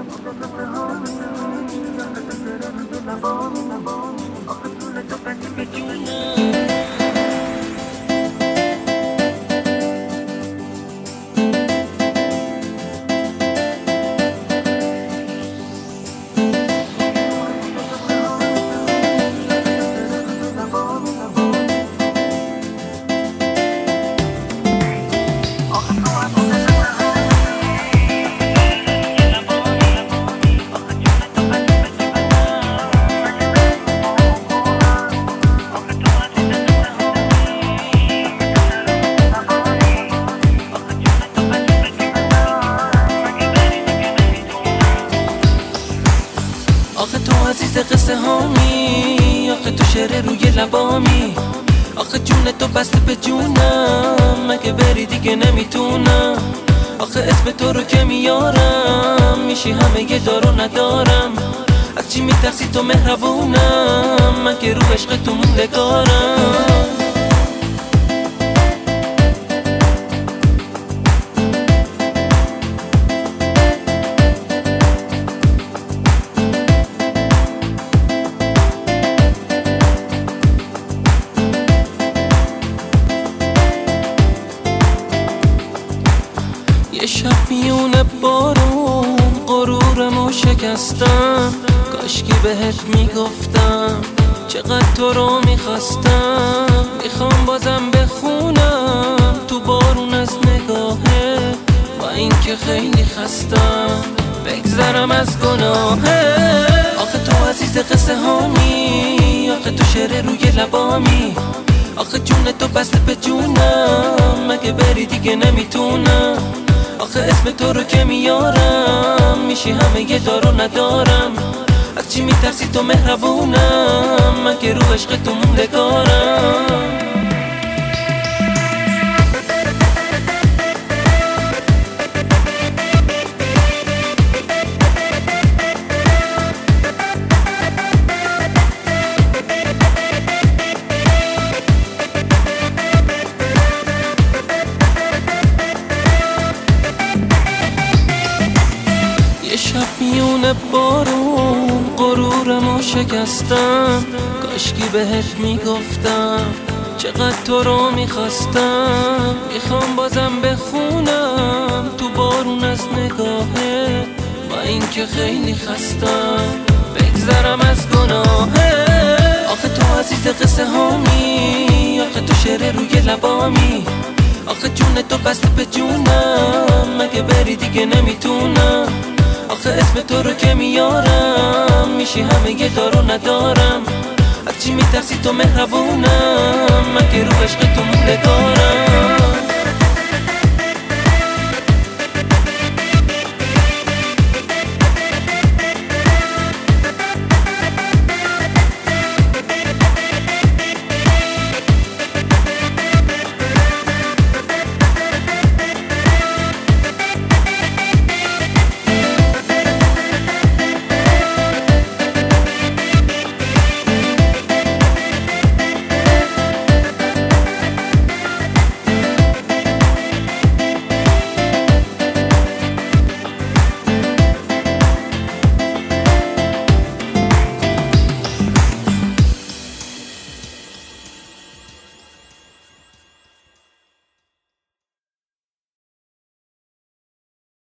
آخه تو عزیز قصه هامی، آخه تو شعر روی لبامی، آخه جون تو بسته به جونم، مگه بری دیگه نمیتونم. آخه اسم تو رو که میارم میشی همه یه دارو ندارم. از چی میترسی تو مهربونم، من که رو عشق تو موندگارم. یه شب میونه بارون غرورمو شکستم، کاشکی بهت میگفتم چقدر تو رو میخواستم. میخوام بازم بخونم تو بارون از نگاهه، با این که خیلی خستم بگذرم از گناهه. آخه تو عزیز قصه هامی، آخه تو شعر روی لبامی، آخه جون تو بسته به جونم، مگه بری دیگه نمیتونم. آخه اسم تو رو که میارم میشی همه یه دارو ندارم. از چی میترسی تو مهربونم، من که رو عشق تو موندگارم. یه شب میونه بارون غرورمو شکستم، کاشکی بهت میگفتم چقدر تو رو میخواستم. میخوام بازم بخونم تو بارون از نگاهه، با این که خیلی خستم بگذرم از گناهه. آخه تو عزیز قصه هامی، آخه تو شعر روی لبامی، آخه جون تو بسته به جونم، مگه بری دیگه نمیتونم. آخه اسم تو رو که میارم میشی همه یه دارو ندارم. از چی میترسی تو مهربونم، من که رو عشق تو موندگارم.